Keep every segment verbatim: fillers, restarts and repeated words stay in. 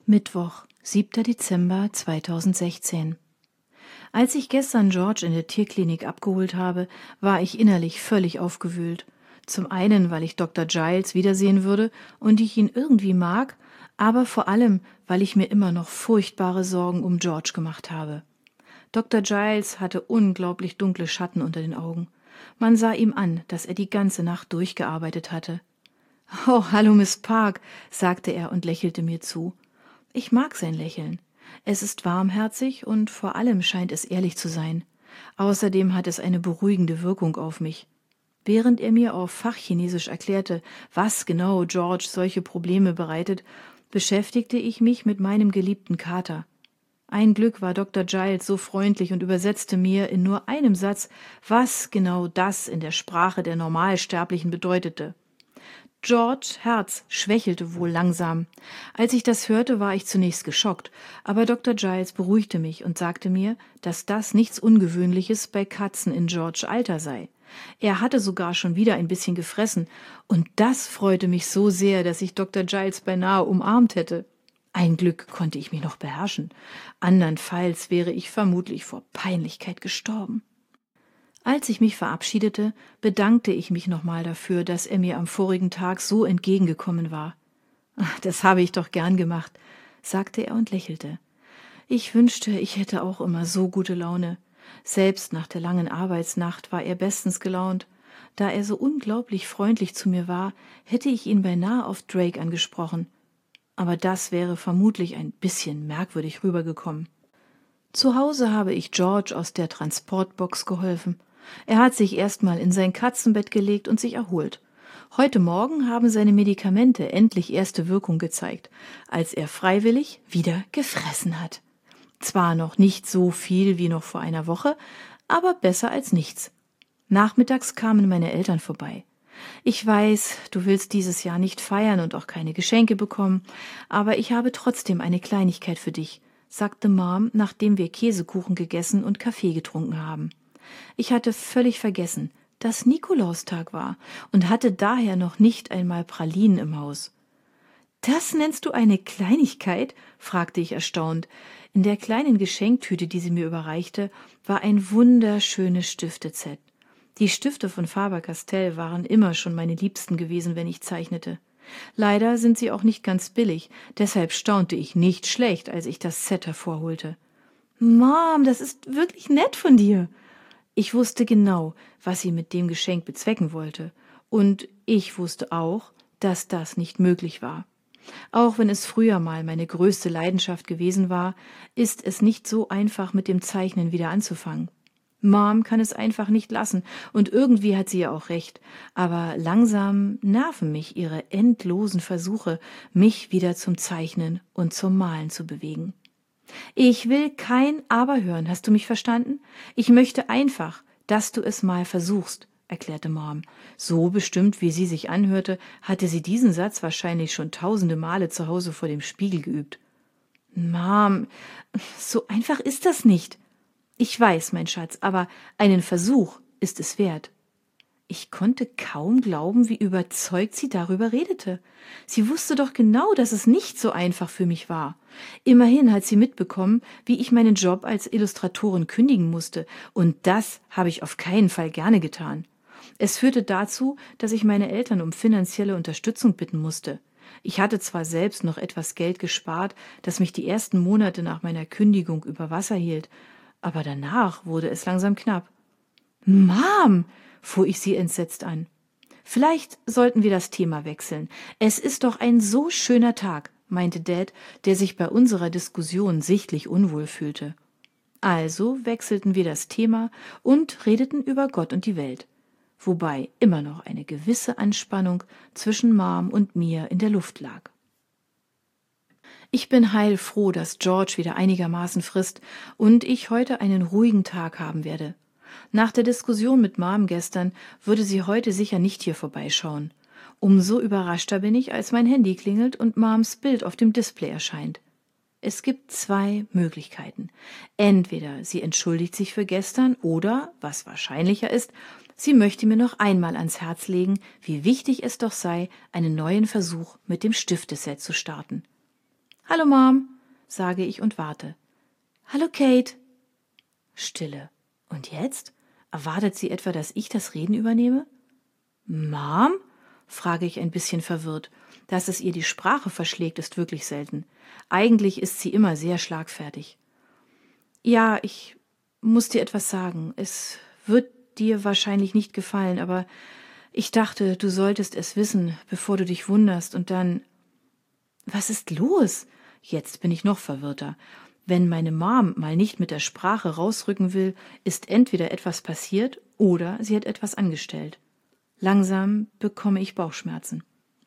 Mittwoch, siebter Dezember zweitausendsechzehn. Als ich gestern George in der Tierklinik abgeholt habe, war ich innerlich völlig aufgewühlt. Zum einen, weil ich Doktor Giles wiedersehen würde und ich ihn irgendwie mag, aber vor allem, weil ich mir immer noch furchtbare Sorgen um George gemacht habe. Doktor Giles hatte unglaublich dunkle Schatten unter den Augen. Man sah ihm an, dass er die ganze Nacht durchgearbeitet hatte. »Oh, hallo, Miss Park«, sagte er und lächelte mir zu. Ich mag sein Lächeln. Es ist warmherzig und vor allem scheint es ehrlich zu sein. Außerdem hat es eine beruhigende Wirkung auf mich. Während er mir auf Fachchinesisch erklärte, was genau George solche Probleme bereitet, beschäftigte ich mich mit meinem geliebten Kater. Ein Glück war Doktor Giles so freundlich und übersetzte mir in nur einem Satz, was genau das in der Sprache der Normalsterblichen bedeutete. George' Herz schwächelte wohl langsam. Als ich das hörte, war ich zunächst geschockt, aber Doktor Giles beruhigte mich und sagte mir, dass das nichts Ungewöhnliches bei Katzen in Georges Alter sei. Er hatte sogar schon wieder ein bisschen gefressen, und das freute mich so sehr, dass ich Doktor Giles beinahe umarmt hätte. Ein Glück konnte ich mich noch beherrschen, andernfalls wäre ich vermutlich vor Peinlichkeit gestorben. Als ich mich verabschiedete, bedankte ich mich nochmal dafür, dass er mir am vorigen Tag so entgegengekommen war. »Das habe ich doch gern gemacht«, sagte er und lächelte. Ich wünschte, ich hätte auch immer so gute Laune. Selbst nach der langen Arbeitsnacht war er bestens gelaunt. Da er so unglaublich freundlich zu mir war, hätte ich ihn beinahe auf Drake angesprochen. Aber das wäre vermutlich ein bisschen merkwürdig rübergekommen. Zu Hause habe ich George aus der Transportbox geholfen. Er hat sich erstmal in sein Katzenbett gelegt und sich erholt. Heute Morgen haben seine Medikamente endlich erste Wirkung gezeigt, als er freiwillig wieder gefressen hat. Zwar noch nicht so viel wie noch vor einer Woche, aber besser als nichts. Nachmittags kamen meine Eltern vorbei. Ich weiß, du willst dieses Jahr nicht feiern und auch keine Geschenke bekommen, aber ich habe trotzdem eine Kleinigkeit für dich, sagte Mom, nachdem wir Käsekuchen gegessen und Kaffee getrunken haben. Ich hatte völlig vergessen, dass Nikolaustag war und hatte daher noch nicht einmal Pralinen im Haus. »Das nennst du eine Kleinigkeit?« fragte ich erstaunt. In der kleinen Geschenktüte, die sie mir überreichte, war ein wunderschönes Stifteset. Die Stifte von Faber-Castell waren immer schon meine Liebsten gewesen, wenn ich zeichnete. Leider sind sie auch nicht ganz billig, deshalb staunte ich nicht schlecht, als ich das Set hervorholte. »Mom, das ist wirklich nett von dir!« Ich wusste genau, was sie mit dem Geschenk bezwecken wollte, und ich wusste auch, dass das nicht möglich war. Auch wenn es früher mal meine größte Leidenschaft gewesen war, ist es nicht so einfach, mit dem Zeichnen wieder anzufangen. Mom kann es einfach nicht lassen, und irgendwie hat sie ja auch recht, aber langsam nerven mich ihre endlosen Versuche, mich wieder zum Zeichnen und zum Malen zu bewegen. Ich will kein Aber hören, hast du mich verstanden? Ich möchte einfach, dass du es mal versuchst, erklärte Mom. So bestimmt, wie sie sich anhörte, hatte sie diesen Satz wahrscheinlich schon tausende Male zu Hause vor dem Spiegel geübt. Mom, so einfach ist das nicht. Ich weiß, mein Schatz, aber einen Versuch ist es wert. Ich konnte kaum glauben, wie überzeugt sie darüber redete. Sie wusste doch genau, dass es nicht so einfach für mich war. Immerhin hat sie mitbekommen, wie ich meinen Job als Illustratorin kündigen musste, und das habe ich auf keinen Fall gerne getan. Es führte dazu, dass ich meine Eltern um finanzielle Unterstützung bitten musste. Ich hatte zwar selbst noch etwas Geld gespart, das mich die ersten Monate nach meiner Kündigung über Wasser hielt, aber danach wurde es langsam knapp. »Mom«, fuhr ich sie entsetzt an. »Vielleicht sollten wir das Thema wechseln. Es ist doch ein so schöner Tag«, meinte Dad, der sich bei unserer Diskussion sichtlich unwohl fühlte. Also wechselten wir das Thema und redeten über Gott und die Welt, wobei immer noch eine gewisse Anspannung zwischen Mom und mir in der Luft lag. Ich bin heilfroh, dass George wieder einigermaßen frisst und ich heute einen ruhigen Tag haben werde. Nach der Diskussion mit Mom gestern würde sie heute sicher nicht hier vorbeischauen. Umso überraschter bin ich, als mein Handy klingelt und Moms Bild auf dem Display erscheint. Es gibt zwei Möglichkeiten. Entweder sie entschuldigt sich für gestern oder, was wahrscheinlicher ist, sie möchte mir noch einmal ans Herz legen, wie wichtig es doch sei, einen neuen Versuch mit dem Stifteset zu starten. »Hallo, Mom«, sage ich und warte. »Hallo, Kate.« Stille. Und jetzt? Erwartet sie etwa, dass ich das Reden übernehme? »Mom?«, frage ich ein bisschen verwirrt. Dass es ihr die Sprache verschlägt, ist wirklich selten. Eigentlich ist sie immer sehr schlagfertig. »Ja, ich muss dir etwas sagen. Es wird dir wahrscheinlich nicht gefallen, aber ich dachte, du solltest es wissen, bevor du dich wunderst und dann...« »Was ist los?« Jetzt bin ich noch verwirrter. Wenn meine Mom mal nicht mit der Sprache rausrücken will, ist entweder etwas passiert oder sie hat etwas angestellt. Langsam bekomme ich Bauchschmerzen.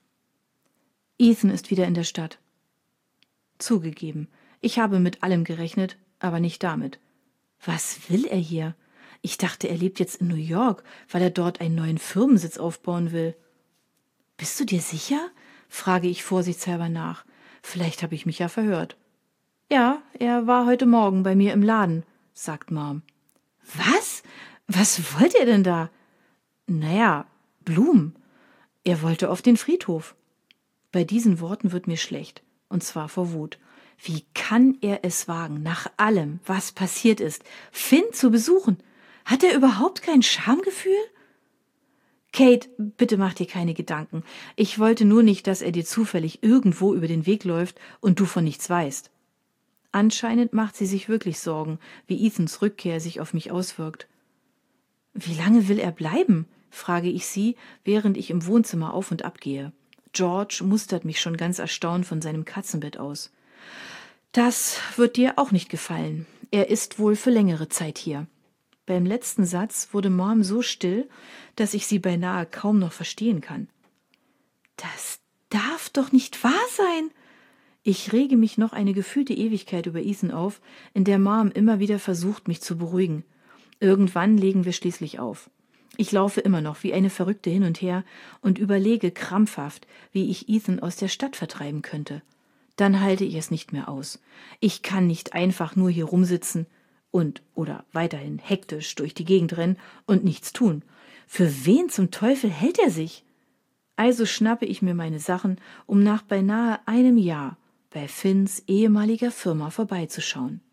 Ethan ist wieder in der Stadt. Zugegeben, ich habe mit allem gerechnet, aber nicht damit. Was will er hier? Ich dachte, er lebt jetzt in New York, weil er dort einen neuen Firmensitz aufbauen will. Bist du dir sicher? Frage ich vorsichtshalber nach. Vielleicht habe ich mich ja verhört. Ja, er war heute Morgen bei mir im Laden, sagt Mom. Was? Was wollt ihr denn da? Naja, Blumen. Er wollte auf den Friedhof. Bei diesen Worten wird mir schlecht, und zwar vor Wut. Wie kann er es wagen, nach allem, was passiert ist, Finn zu besuchen? Hat er überhaupt kein Schamgefühl? Kate, bitte mach dir keine Gedanken. Ich wollte nur nicht, dass er dir zufällig irgendwo über den Weg läuft und du von nichts weißt. Anscheinend macht sie sich wirklich Sorgen, wie Ethans Rückkehr sich auf mich auswirkt. Wie lange will er bleiben? Frage ich sie, während ich im Wohnzimmer auf und ab gehe. George mustert mich schon ganz erstaunt von seinem Katzenbett aus. Das wird dir auch nicht gefallen. Er ist wohl für längere Zeit hier. Beim letzten Satz wurde Mom so still, dass ich sie beinahe kaum noch verstehen kann. Das darf doch nicht wahr sein! Ich rege mich noch eine gefühlte Ewigkeit über Ethan auf, in der Mom immer wieder versucht, mich zu beruhigen. Irgendwann legen wir schließlich auf. Ich laufe immer noch wie eine Verrückte hin und her und überlege krampfhaft, wie ich Ethan aus der Stadt vertreiben könnte. Dann halte ich es nicht mehr aus. Ich kann nicht einfach nur hier rumsitzen und oder weiterhin hektisch durch die Gegend rennen und nichts tun. Für wen zum Teufel hält er sich? Also schnappe ich mir meine Sachen, um nach beinahe einem Jahr bei Finns ehemaliger Firma vorbeizuschauen.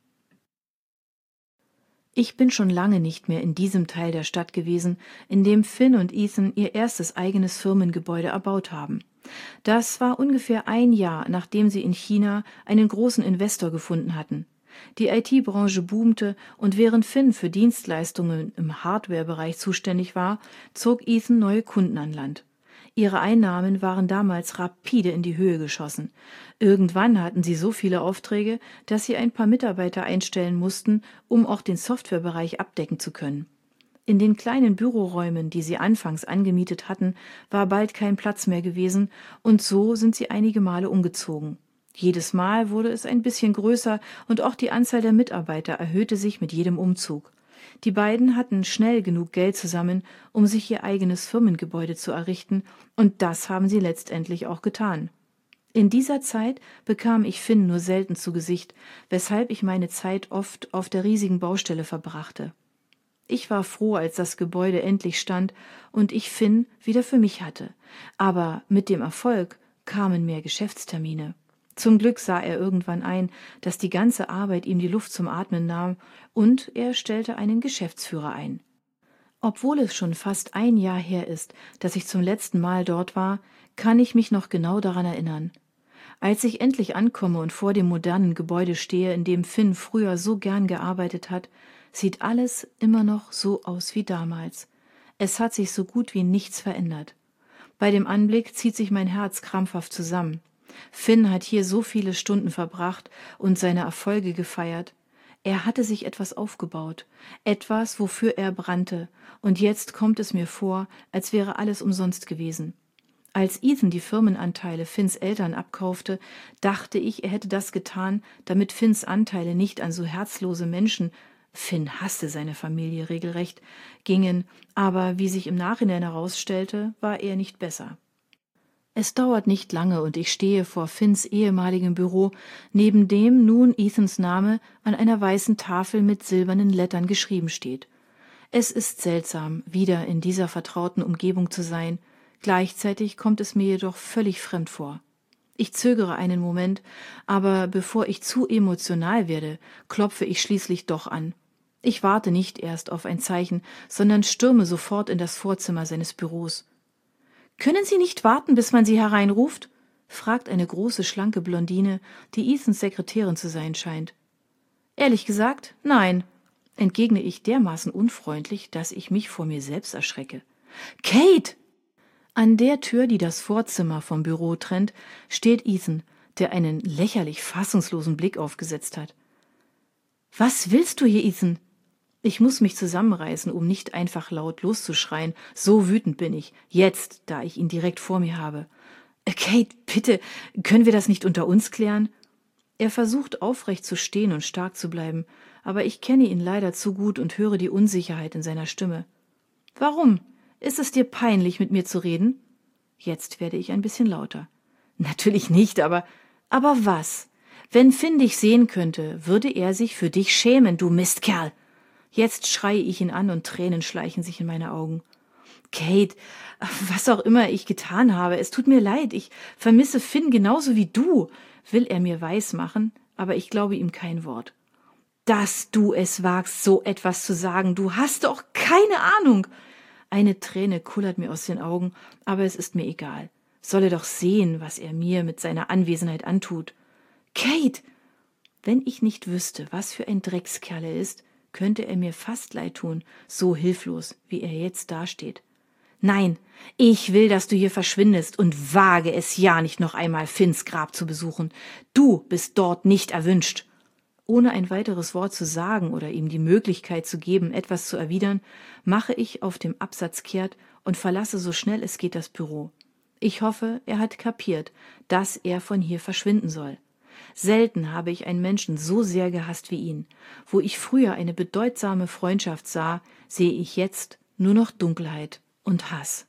Ich bin schon lange nicht mehr in diesem Teil der Stadt gewesen, in dem Finn und Ethan ihr erstes eigenes Firmengebäude erbaut haben. Das war ungefähr ein Jahr, nachdem sie in China einen großen Investor gefunden hatten. Die I T-Branche boomte und während Finn für Dienstleistungen im Hardware-Bereich zuständig war, zog Ethan neue Kunden an Land. Ihre Einnahmen waren damals rapide in die Höhe geschossen. Irgendwann hatten sie so viele Aufträge, dass sie ein paar Mitarbeiter einstellen mussten, um auch den Softwarebereich abdecken zu können. In den kleinen Büroräumen, die sie anfangs angemietet hatten, war bald kein Platz mehr gewesen, und so sind sie einige Male umgezogen. Jedes Mal wurde es ein bisschen größer und auch die Anzahl der Mitarbeiter erhöhte sich mit jedem Umzug. Die beiden hatten schnell genug Geld zusammen, um sich ihr eigenes Firmengebäude zu errichten, und das haben sie letztendlich auch getan. In dieser Zeit bekam ich Finn nur selten zu Gesicht, weshalb ich meine Zeit oft auf der riesigen Baustelle verbrachte. Ich war froh, als das Gebäude endlich stand und ich Finn wieder für mich hatte. Aber mit dem Erfolg kamen mehr Geschäftstermine. Zum Glück sah er irgendwann ein, dass die ganze Arbeit ihm die Luft zum Atmen nahm, und er stellte einen Geschäftsführer ein. Obwohl es schon fast ein Jahr her ist, dass ich zum letzten Mal dort war, kann ich mich noch genau daran erinnern. Als ich endlich ankomme und vor dem modernen Gebäude stehe, in dem Finn früher so gern gearbeitet hat, sieht alles immer noch so aus wie damals. Es hat sich so gut wie nichts verändert. Bei dem Anblick zieht sich mein Herz krampfhaft zusammen. Finn hat hier so viele Stunden verbracht und seine Erfolge gefeiert. Er hatte sich etwas aufgebaut, etwas, wofür er brannte, und jetzt kommt es mir vor, als wäre alles umsonst gewesen. Als Ethan die Firmenanteile Finns Eltern abkaufte, dachte ich, er hätte das getan, damit Finns Anteile nicht an so herzlose Menschen, Finn hasste seine Familie regelrecht, gingen, aber wie sich im Nachhinein herausstellte, war er nicht besser. Es dauert nicht lange und ich stehe vor Finns ehemaligem Büro, neben dem nun Ethans Name an einer weißen Tafel mit silbernen Lettern geschrieben steht. Es ist seltsam, wieder in dieser vertrauten Umgebung zu sein. Gleichzeitig kommt es mir jedoch völlig fremd vor. Ich zögere einen Moment, aber bevor ich zu emotional werde, klopfe ich schließlich doch an. Ich warte nicht erst auf ein Zeichen, sondern stürme sofort in das Vorzimmer seines Büros. »Können Sie nicht warten, bis man Sie hereinruft?« fragt eine große, schlanke Blondine, die Ethans Sekretärin zu sein scheint. »Ehrlich gesagt, nein«, entgegne ich dermaßen unfreundlich, dass ich mich vor mir selbst erschrecke. »Kate!« An der Tür, die das Vorzimmer vom Büro trennt, steht Ethan, der einen lächerlich fassungslosen Blick aufgesetzt hat. »Was willst du hier, Ethan?« Ich muss mich zusammenreißen, um nicht einfach laut loszuschreien. So wütend bin ich, jetzt, da ich ihn direkt vor mir habe. »Kate, bitte, können wir das nicht unter uns klären?« Er versucht aufrecht zu stehen und stark zu bleiben, aber ich kenne ihn leider zu gut und höre die Unsicherheit in seiner Stimme. »Warum? Ist es dir peinlich, mit mir zu reden?« Jetzt werde ich ein bisschen lauter. »Natürlich nicht, aber...« »Aber was? Wenn Finn dich sehen könnte, würde er sich für dich schämen, du Mistkerl!« Jetzt schreie ich ihn an und Tränen schleichen sich in meine Augen. »Kate, was auch immer ich getan habe, es tut mir leid, ich vermisse Finn genauso wie du«, will er mir weismachen, aber ich glaube ihm kein Wort. »Dass du es wagst, so etwas zu sagen, du hast doch keine Ahnung!« Eine Träne kullert mir aus den Augen, aber es ist mir egal. Soll er doch sehen, was er mir mit seiner Anwesenheit antut. »Kate!« Wenn ich nicht wüsste, was für ein Dreckskerl er ist, könnte er mir fast leid tun, so hilflos, wie er jetzt dasteht. »Nein, ich will, dass du hier verschwindest und wage es ja nicht noch einmal Finns Grab zu besuchen. Du bist dort nicht erwünscht.« Ohne ein weiteres Wort zu sagen oder ihm die Möglichkeit zu geben, etwas zu erwidern, mache ich auf dem Absatz kehrt und verlasse so schnell es geht das Büro. Ich hoffe, er hat kapiert, dass er von hier verschwinden soll. Selten habe ich einen Menschen so sehr gehasst wie ihn. Wo ich früher eine bedeutsame Freundschaft sah, sehe ich jetzt nur noch Dunkelheit und Hass.